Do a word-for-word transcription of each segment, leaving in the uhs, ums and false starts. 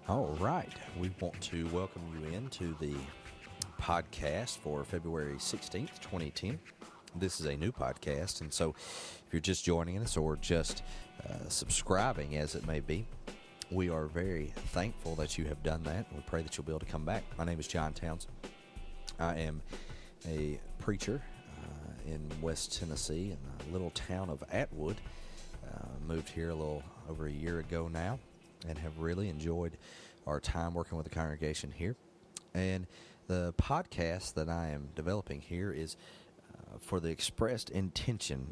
All right. We want to welcome you into the podcast for February sixteenth, twenty ten. This is a new podcast, and so if you're just joining us or just uh, subscribing, as it may be, we are very thankful that you have done that. We pray that you'll be able to come back. My name is John Townsend. I am a preacher uh, in West Tennessee in the little town of Atwood. Uh, moved here a little over a year ago now, and have really enjoyed our time working with the congregation here. And the podcast that I am developing here is uh, for the expressed intention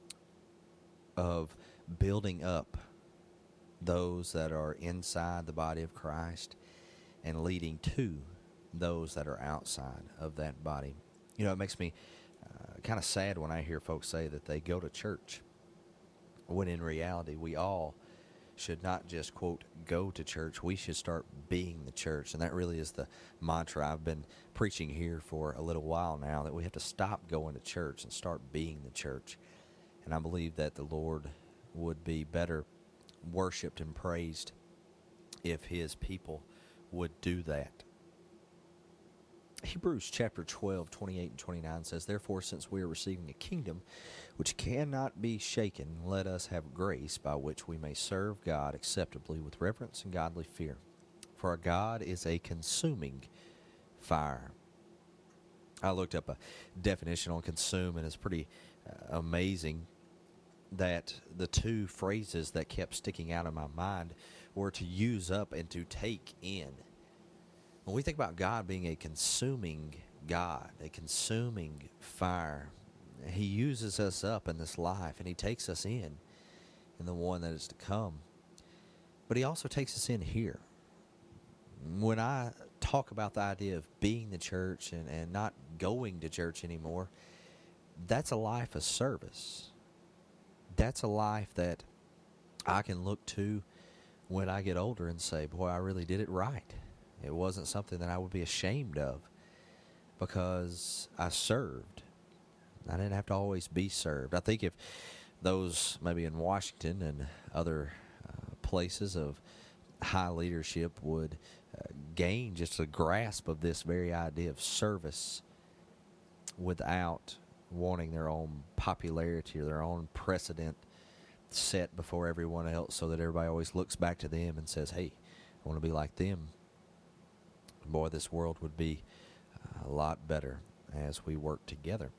of building up those that are inside the body of Christ and leading to those that are outside of that body. You know, it makes me uh, kind of sad when I hear folks say that they go to church, when in reality we all should not just, quote, go to church. We should start being the church. And that really is the mantra I've been preaching here for a little while now, that we have to stop going to church and start being the church. And I believe that the Lord would be better worshiped and praised if his people would do that. Hebrews chapter twelve, twenty-eight and twenty-nine says, "Therefore, since we are receiving a kingdom which cannot be shaken, let us have grace by which we may serve God acceptably with reverence and godly fear. For our God is a consuming fire." I looked up a definition on consume, and it's pretty uh, amazing that the two phrases that kept sticking out in my mind were to use up and to take in. When we think about God being a consuming God, a consuming fire, he uses us up in this life, and he takes us in, in the one that is to come. But he also takes us in here. When I talk about the idea of being the church and, and not going to church anymore, that's a life of service. That's a life that I can look to when I get older and say, boy, I really did it right. It wasn't something that I would be ashamed of, because I served. I didn't have to always be served. I think if those maybe in Washington and other uh, places of high leadership would uh, gain just a grasp of this very idea of service without wanting their own popularity or their own precedent set before everyone else, so that everybody always looks back to them and says, hey, I want to be like them. Boy, this world would be a lot better as we work together.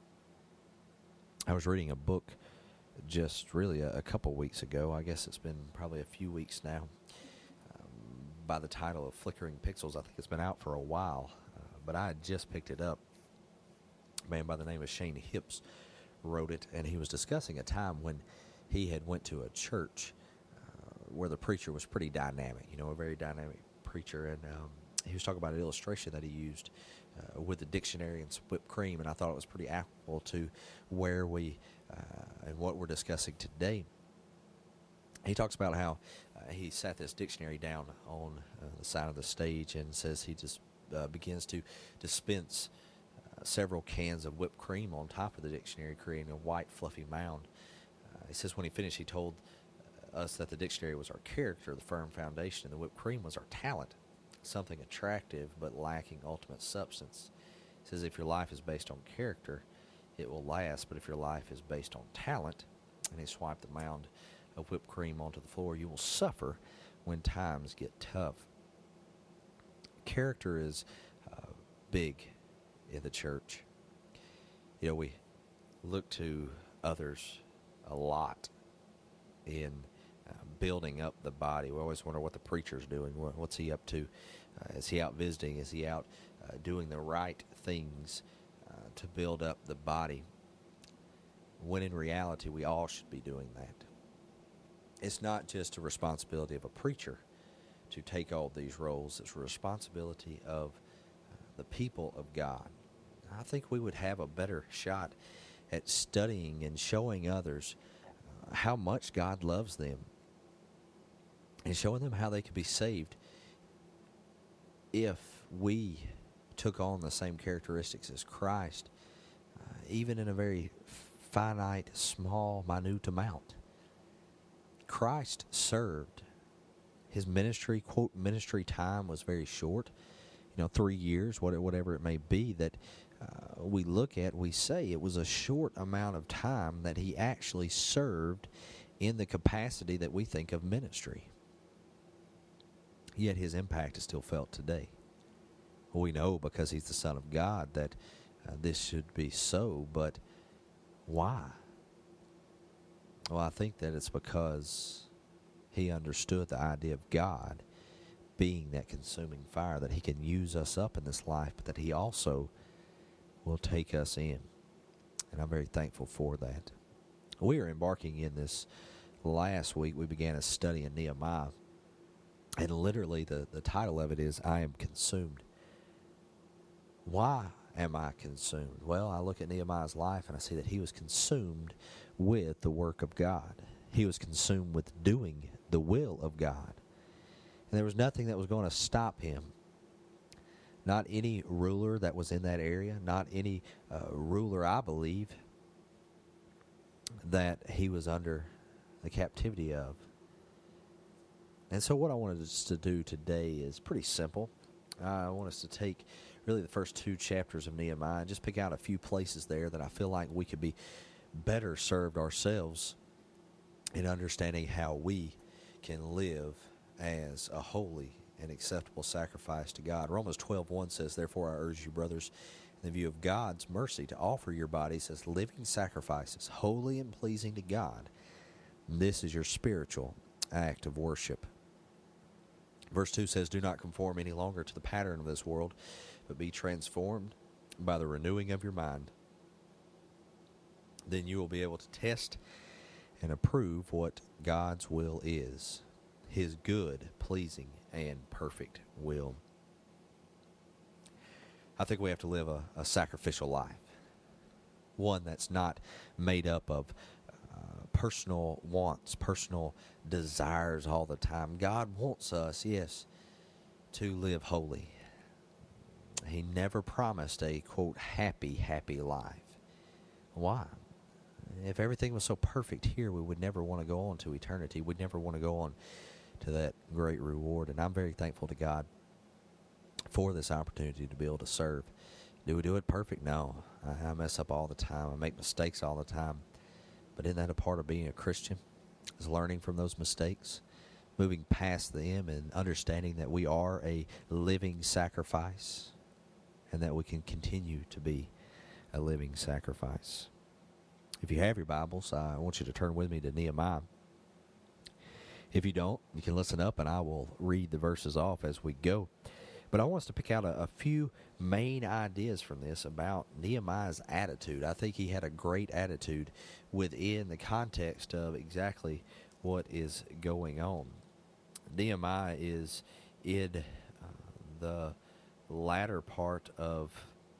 I was reading a book just really a, a couple weeks ago. I guess it's been probably a few weeks now, um, by the title of Flickering Pixels. I think it's been out for a while, uh, but I had just picked it up. A man by the name of Shane Hips wrote it, and he was discussing a time when he had went to a church uh, where the preacher was pretty dynamic, you know, a very dynamic preacher, and um, he was talking about an illustration that he used uh, with the dictionary and some whipped cream, and I thought it was pretty applicable to where we uh, and what we're discussing today. He talks about how uh, he sat this dictionary down on uh, the side of the stage, and says he just uh, begins to dispense uh, several cans of whipped cream on top of the dictionary, creating a white fluffy mound. Uh, he says when he finished, he told uh, us that the dictionary was our character, the firm foundation, and the whipped cream was our talent, something attractive but lacking ultimate substance. He says if your life is based on character, it will last, but if your life is based on talent, and he swiped the mound of whipped cream onto the floor, you will suffer when times get tough. Character is uh, big in the church. You know, we look to others a lot in Uh, building up the body. We always wonder what the preacher's doing. What's he up to? Uh, is he out visiting? Is he out uh, doing the right things uh, to build up the body? When in reality, we all should be doing that. It's not just a responsibility of a preacher to take all these roles. It's a responsibility of uh, the people of God. I think we would have a better shot at studying and showing others uh, how much God loves them, and showing them how they could be saved if we took on the same characteristics as Christ, uh, even in a very finite, small, minute amount. Christ served. his ministry, quote, ministry time was very short, you know, three years, whatever it may be, that uh, we look at, we say it was a short amount of time that he actually served in the capacity that we think of ministry. Yet his impact is still felt today. We know because he's the Son of God that uh, this should be so, but why? Well, I think that it's because he understood the idea of God being that consuming fire, that he can use us up in this life, but that he also will take us in. And I'm very thankful for that. We are embarking in this last week. We began a study in Nehemiah. And literally the, the title of it is, I Am Consumed. Why am I consumed? Well, I look at Nehemiah's life and I see that he was consumed with the work of God. He was consumed with doing the will of God. And there was nothing that was going to stop him. Not any ruler that was in that area, not any uh, ruler, I believe, that he was under the captivity of. And so what I wanted us to do today is pretty simple. Uh, I want us to take really the first two chapters of Nehemiah and just pick out a few places there that I feel like we could be better served ourselves in understanding how we can live as a holy and acceptable sacrifice to God. Romans twelve one says, therefore I urge you, brothers, in the view of God's mercy, to offer your bodies as living sacrifices, holy and pleasing to God. And this is your spiritual act of worship. Verse two says, do not conform any longer to the pattern of this world, but be transformed by the renewing of your mind. Then you will be able to test and approve what God's will is, his good, pleasing, and perfect will. I think we have to live a, a sacrificial life, one that's not made up of uh, personal wants, personal desires all the time. God wants us, yes, to live holy. He never promised a, quote, happy, happy life. Why? If everything was so perfect here, we would never want to go on to eternity. We'd never want to go on to that great reward. And I'm very thankful to God for this opportunity to be able to serve. Do we do it perfect? No. I, I mess up all the time. I make mistakes all the time. But isn't that a part of being a Christian? Is learning from those mistakes, moving past them and understanding that we are a living sacrifice and that we can continue to be a living sacrifice. If you have your Bibles, I want you to turn with me to Nehemiah. If you don't, you can listen up and I will read the verses off as we go. But I want us to pick out a, a few main ideas from this about Nehemiah's attitude. I think he had a great attitude within the context of exactly what is going on. Nehemiah is in uh, the latter part of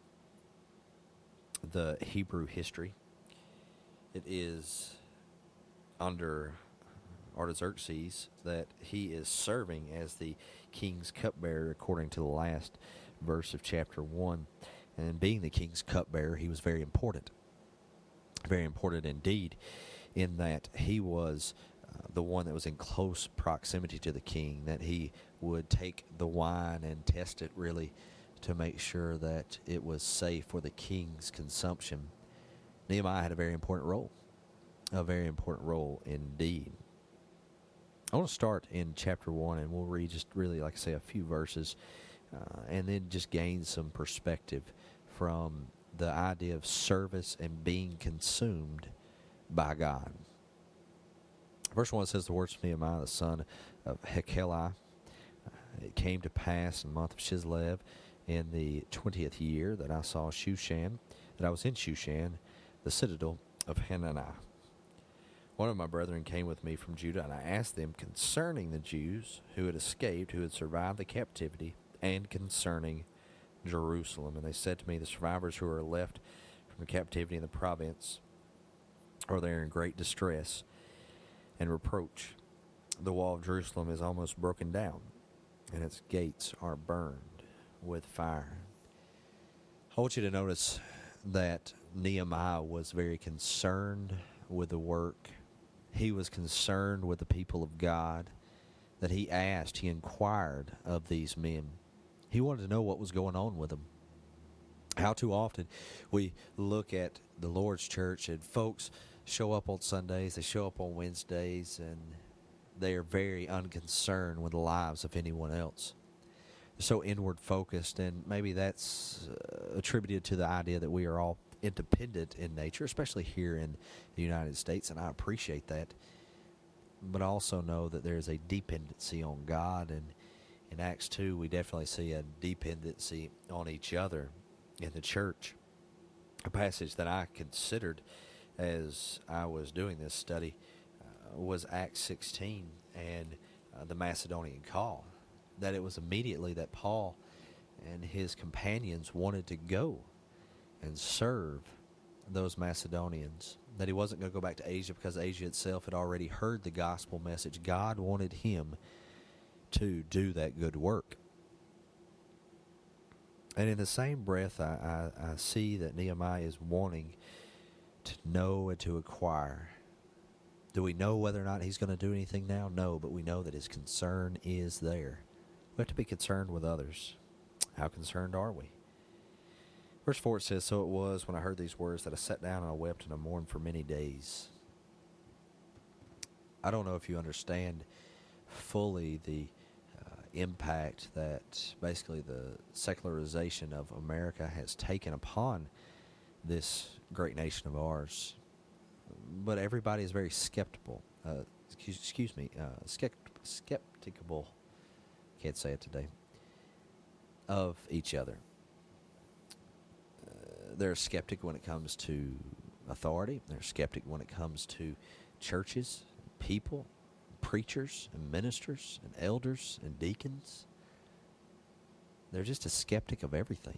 the Hebrew history. It is under Artaxerxes that he is serving as the king's cupbearer, according to the last verse of chapter one. And being the king's cupbearer, he was very important. Very important indeed, in that he was uh, the one that was in close proximity to the king, that he would take the wine and test it really to make sure that it was safe for the king's consumption. Nehemiah had a very important role, a very important role indeed. I want to start in chapter one, and we'll read just really, like I say, a few verses, uh, and then just gain some perspective from the idea of service and being consumed by God. Verse one says, the words of Nehemiah, the son of Hekeliah. It came to pass in the month of Chislev, in the twentieth year, that I saw Shushan, that I was in Shushan, the citadel of Hananiah. One of my brethren came with me from Judah, and I asked them concerning the Jews who had escaped, who had survived the captivity, and concerning Jerusalem. And they said to me, the survivors who are left from the captivity in the province are there in great distress and reproach. The wall of Jerusalem is almost broken down, and its gates are burned with fire. I want you to notice that Nehemiah was very concerned with the work. He was concerned with the people of God. that he asked, he inquired of these men. He wanted to know what was going on with them. How too often we look at the Lord's church and folks show up on Sundays, they show up on Wednesdays, and they are very unconcerned with the lives of anyone else. They're so inward focused, and maybe that's uh, attributed to the idea that we are all independent in nature, especially here in the United States, and I appreciate that. But I also know that there's a dependency on God, and in Acts two we definitely see a dependency on each other in the church. A passage that I considered as I was doing this study uh, was Acts sixteen and uh, the Macedonian call. That it was immediately that Paul and his companions wanted to go and serve those Macedonians. That he wasn't going to go back to Asia because Asia itself had already heard the gospel message. God wanted him to do that good work. And in the same breath, I, I, I see that Nehemiah is wanting to know and to acquire. Do we know whether or not he's going to do anything now? No, but we know that his concern is there. We have to be concerned with others. How concerned are we? Verse four, it says, "So it was when I heard these words that I sat down and I wept and I mourned for many days." I don't know if you understand fully the uh, impact that basically the secularization of America has taken upon this great nation of ours. But everybody is very skeptical. Uh, excuse, excuse me, uh, skept, skeptical. Can't say it today. Of each other. Uh, they're a skeptic when it comes to authority. They're a skeptic when it comes to churches, people, preachers, and ministers, and elders, and deacons. They're just a skeptic of everything.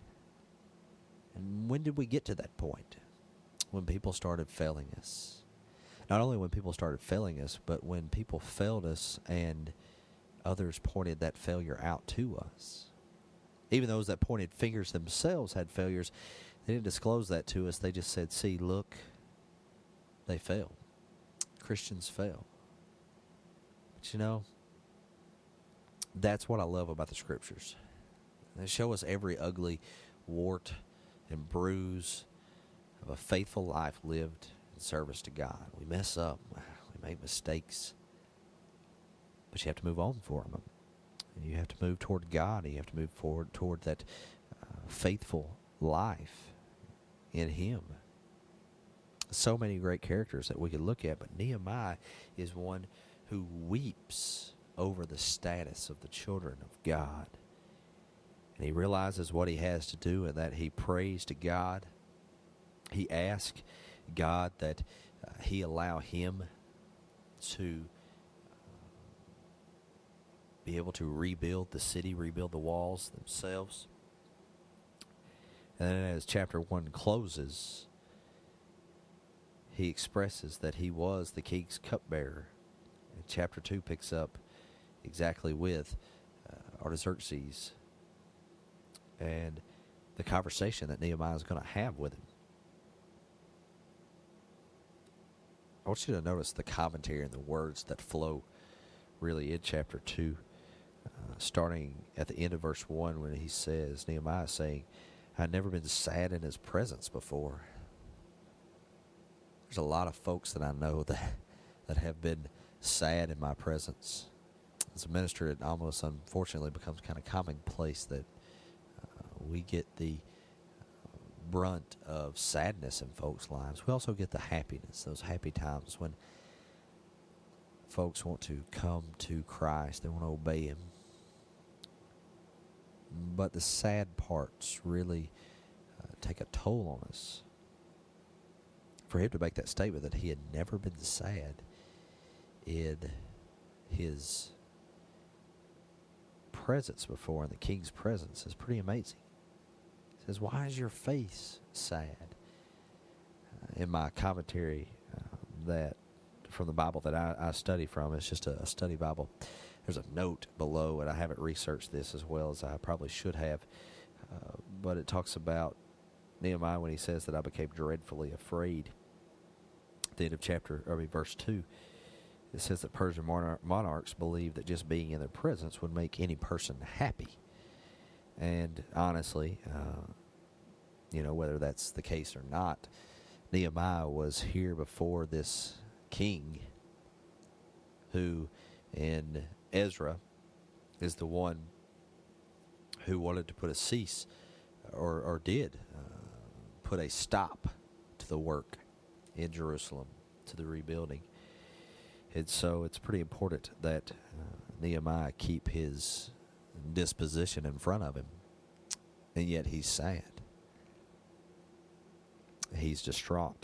And when did we get to that point? When people started failing us. Not only when people started failing us, but when people failed us and others pointed that failure out to us. Even those that pointed fingers themselves had failures. They didn't disclose that to us. They just said, see, look, they failed. Christians fail. But you know, that's what I love about the Scriptures. They show us every ugly wart and bruise of a faithful life lived in service to God. We mess up. We make mistakes. But you have to move on from them. You have to move toward God. You have to move forward toward that uh, faithful life in Him. So many great characters that we could look at, but Nehemiah is one who weeps over the status of the children of God. And he realizes what he has to do, and that he prays to God. He asks God that uh, he allow him to be able to rebuild the city, rebuild the walls themselves. And then as chapter one closes, he expresses that he was the king's cupbearer. And chapter two picks up exactly with uh, Artaxerxes and the conversation that Nehemiah is going to have with him. I want you to notice the commentary and the words that flow really in chapter two. Uh, starting at the end of verse one, when he says, Nehemiah is saying, I've never been sad in his presence before. There's a lot of folks that I know that that have been sad in my presence. As a minister, it almost unfortunately becomes kind of commonplace that uh, we get the brunt of sadness in folks' lives. We also get the happiness, those happy times when folks want to come to Christ. They want to obey Him. But the sad parts really uh, take a toll on us. For him to make that statement that he had never been sad in his presence before, in the king's presence, is pretty amazing. He says, why is your face sad? Uh, in my commentary uh, that from the Bible that I, I study from, it's just a, a study Bible, there's a note below, and I haven't researched this as well as I probably should have, uh, but it talks about Nehemiah when he says that I became dreadfully afraid. At the end of chapter, I mean verse two, It says that Persian monarch, monarchs believed that just being in their presence would make any person happy. And honestly, uh, you know, whether that's the case or not, Nehemiah was here before this king who, in Ezra, is the one who wanted to put a cease, or, or did uh, put a stop to the work in Jerusalem, to the rebuilding. And so it's pretty important that uh, Nehemiah keep his disposition in front of him. And yet he's sad. He's distraught.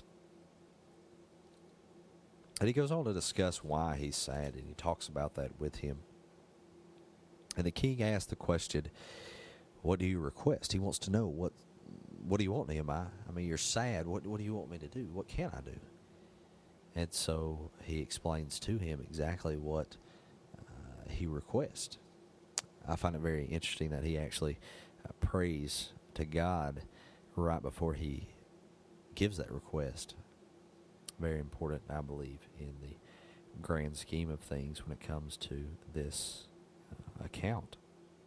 And he goes on to discuss why he's sad, and he talks about that with him. And the king asked the question, what do you request? He wants to know, what what do you want, Nehemiah? I mean, you're sad. What, what do you want me to do? What can I do? And so he explains to him exactly what uh, he requests. I find it very interesting that he actually uh, prays to God right before he gives that request. Very important, I believe, in the grand scheme of things when it comes to this uh, account.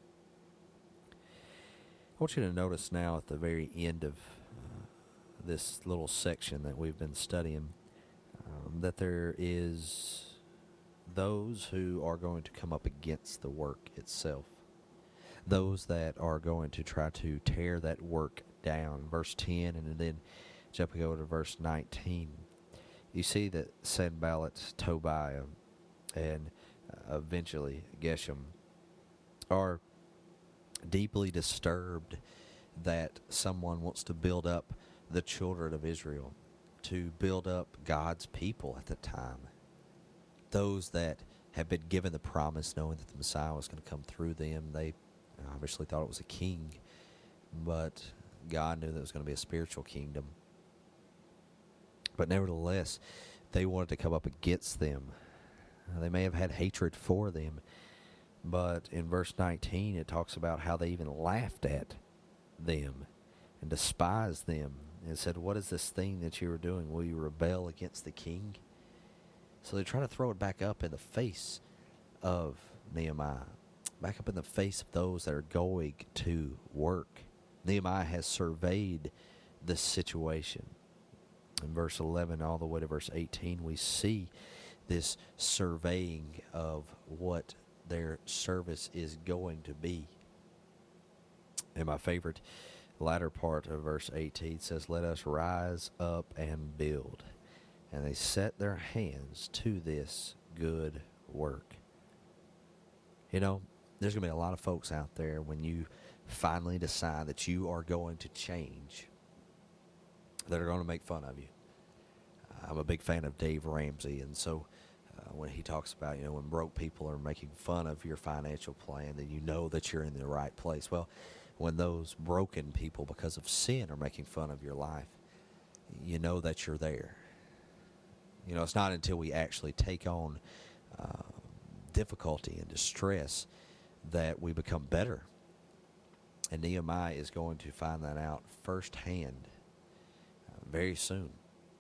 I want you to notice now at the very end of uh, this little section that we've been studying um, that there is those who are going to come up against the work itself. Those that are going to try to tear that work down. Verse ten, and then jumping over to verse nineteen. You see that Sanballat, Tobiah, and uh, eventually Geshem are deeply disturbed that someone wants to build up the children of Israel, to build up God's people at the time. Those that have been given the promise, knowing that the Messiah was going to come through them. They obviously thought it was a king, but God knew that it was going to be a spiritual kingdom. But nevertheless, they wanted to come up against them. Uh, they may have had hatred for them, but in verse nineteen, it talks about how they even laughed at them and despised them and said, what is this thing that you are doing? Will you rebel against the king? So they try to throw it back up in the face of Nehemiah, back up in the face of those that are going to work. Nehemiah has surveyed the situation. In verse eleven all the way to verse eighteen, we see this surveying of what their service is going to be. And my favorite latter part of verse eighteen says, let us rise up and build. And they set their hands to this good work. You know, there's going to be a lot of folks out there when you finally decide that you are going to change, that are going to make fun of you. I'm a big fan of Dave Ramsey, and so uh, when he talks about, you know, when broke people are making fun of your financial plan, then you know that you're in the right place. Well, when those broken people, because of sin, are making fun of your life, you know that you're there. You know, it's not until we actually take on uh, difficulty and distress that we become better. And Nehemiah is going to find that out firsthand uh, very soon.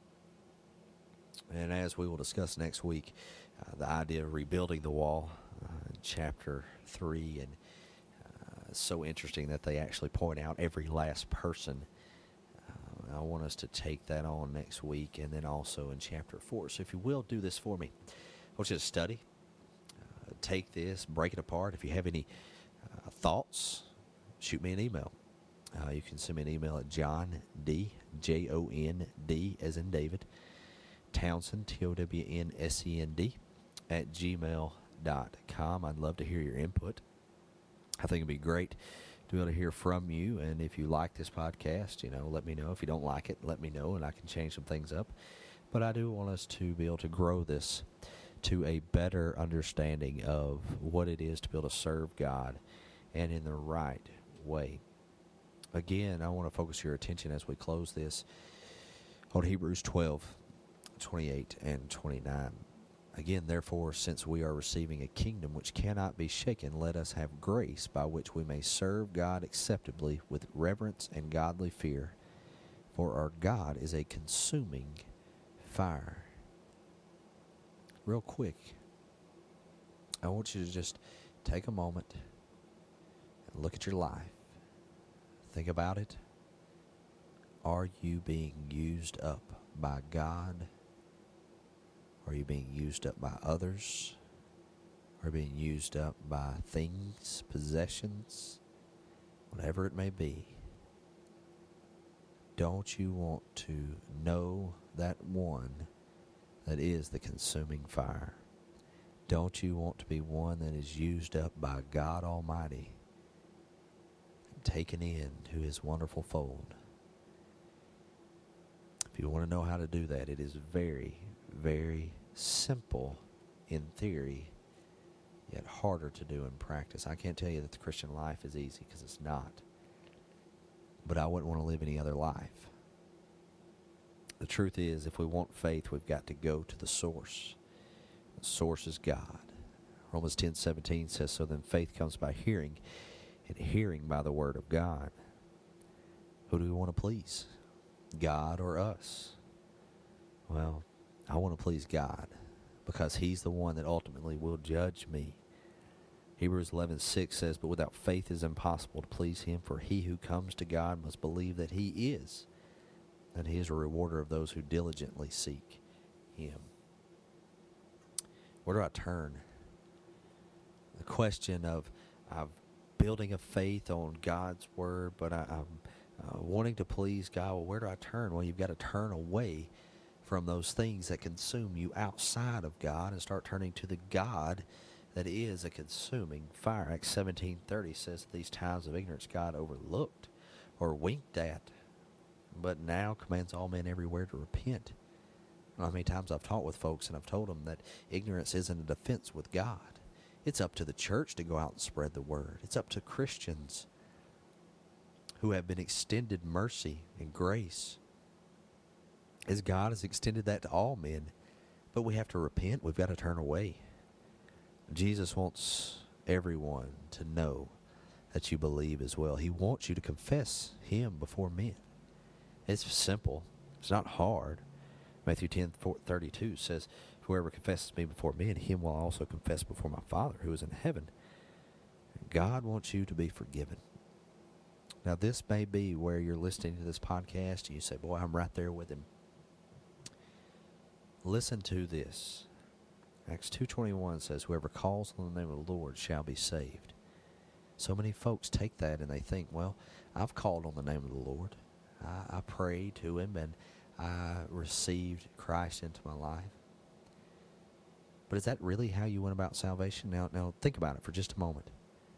And as we will discuss next week, uh, the idea of rebuilding the wall, uh, in chapter three, and uh, it's so interesting that they actually point out every last person. Uh, I want us to take that on next week, and then also in chapter four. So if you will, do this for me. I want you to study, uh, take this, break it apart. If you have any uh, thoughts, shoot me an email. Uh, you can send me an email at John D, J O N D, as in David, Townsend, T O W N S E N D, at gmail dot com. I'd love to hear your input. I think it'd be great to be able to hear from you. And if you like this podcast, you know, let me know. If you don't like it, let me know, and I can change some things up. But I do want us to be able to grow this to a better understanding of what it is to be able to serve God and in the right way. Again, I want to focus your attention as we close this on Hebrews twelve, twenty-eight and twenty-nine. Again, therefore, since we are receiving a kingdom which cannot be shaken, let us have grace by which we may serve God acceptably with reverence and godly fear. For our God is a consuming fire. real quick, I want you to just take a moment and look at your life. Think about it. Are you being used up by God? Are you being used up by others? Are you being used up by things, possessions, whatever it may be? Don't you want to know that one that is the consuming fire? Don't you want to be one that is used up by God Almighty and taken into His wonderful fold? If you want to know how to do that, it is very, very simple in theory, yet harder to do in practice. I can't tell you that the Christian life is easy, because it's not. But I wouldn't want to live any other life. The truth is, if we want faith, we've got to go to the source. The source is God. Romans ten seventeen says, so then faith comes by hearing, and hearing by the word of God. Who do we want to please? God or us? Well, I want to please God, because He's the one that ultimately will judge me. Hebrews eleven six says, but without faith it is impossible to please Him, for he who comes to God must believe that He is, and He is a rewarder of those who diligently seek Him. Where do I turn? The question of I'm building a faith on God's Word, but I, I'm uh, wanting to please God. Well, where do I turn? Well, you've got to turn away from those things that consume you outside of God and start turning to the God that is a consuming fire. Acts seventeen thirty says these times of ignorance God overlooked or winked at, but now commands all men everywhere to repent. I don't know how many times I've talked with folks and I've told them that ignorance isn't a defense with God. It's up to the church to go out and spread the word. It's up to Christians who have been extended mercy and grace, as God has extended that to all men. But we have to repent. We've got to turn away. Jesus wants everyone to know that you believe as well. He wants you to confess Him before men. It's simple. It's not hard. Matthew ten thirty-two says, whoever confesses me before men, him will also confess before my Father who is in heaven. God wants you to be forgiven. Now, this may be where you're listening to this podcast and you say, boy, I'm right there with Him. Listen to this. Acts two twenty-one says, whoever calls on the name of the Lord shall be saved. So many folks take that and they think, well, I've called on the name of the Lord. I, I prayed to Him and I received Christ into my life. But is that really how you went about salvation? Now, now think about it for just a moment.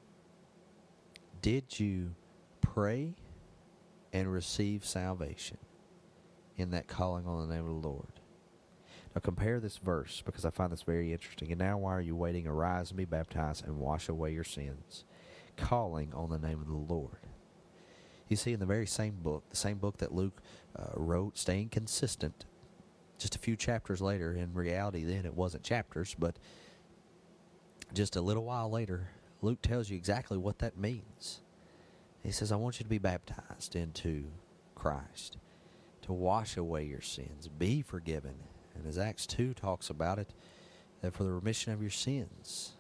Did you pray and receive salvation in that calling on the name of the Lord? Now compare this verse, because I find this very interesting. And now why are you waiting? Arise and be baptized and wash away your sins, calling on the name of the Lord. You see, in the very same book, the same book that Luke uh, wrote, Staying Consistent, just a few chapters later, in reality then it wasn't chapters, but just a little while later, Luke tells you exactly what that means. He says, I want you to be baptized into Christ, to wash away your sins, be forgiven. And as Acts two talks about it, that for the remission of your sins,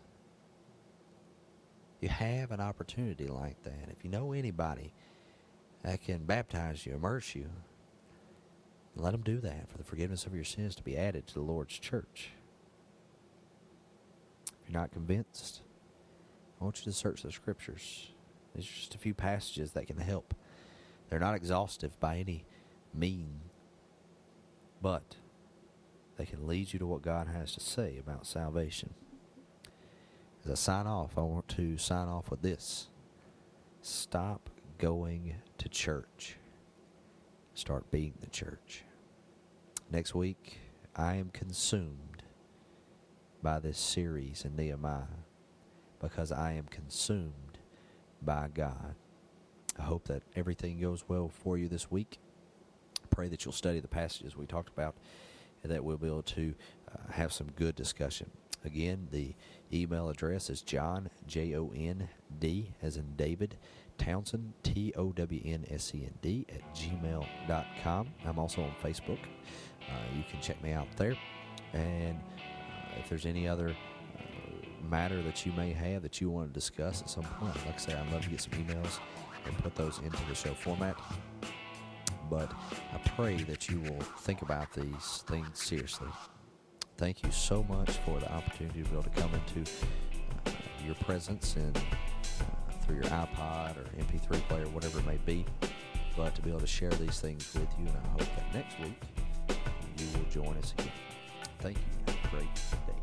you have an opportunity like that. If you know anybody that can baptize you, immerse you, let them do that for the forgiveness of your sins to be added to the Lord's church. If you're not convinced, I want you to search the Scriptures. These are just a few passages that can help. They're not exhaustive by any mean, but they can lead you to what God has to say about salvation. As I sign off, I want to sign off with this. Stop going to church. Start being the church. Next week, I am consumed by this series in Nehemiah because I am consumed by God. I hope that everything goes well for you this week. Pray that you'll study the passages we talked about and that we'll be able to uh, have some good discussion. Again, the email address is John, J O N D, as in David, Townsend, T O W N S E N D, at gmail dot com. I'm also on Facebook. Uh, you can check me out there. And uh, if there's any other uh, matter that you may have that you want to discuss at some point, like I say, I'd love to get some emails and put those into the show format. But I pray that you will think about these things seriously. Thank you so much for the opportunity to be able to come into uh, your presence and uh, through your iPod or M P three player, whatever it may be, but to be able to share these things with you. And I hope that next week you will join us again. Thank you. Have a great day.